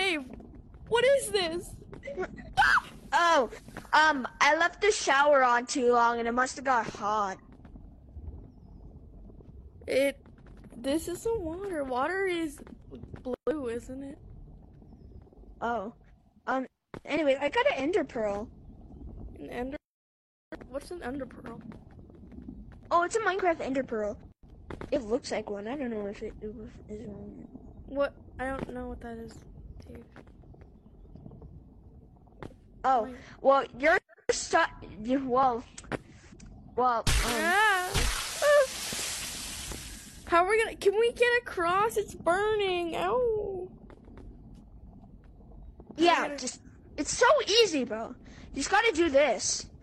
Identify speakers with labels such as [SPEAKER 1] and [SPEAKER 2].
[SPEAKER 1] cave. What is this?
[SPEAKER 2] Oh, I left the shower on too long and it must have got hot.
[SPEAKER 1] This isn't water. Water is blue, isn't it?
[SPEAKER 2] Oh, anyway, I got an ender pearl.
[SPEAKER 1] An ender? What's an ender pearl?
[SPEAKER 2] Oh, it's a Minecraft ender pearl. It looks like one. I don't know if it is one.
[SPEAKER 1] What? I don't know what that is, dude.
[SPEAKER 2] Oh, well, you're stuck.
[SPEAKER 1] How are we gonna? Can we get across? It's burning. Ow.
[SPEAKER 2] Yeah, it's so easy, bro. You just gotta do this.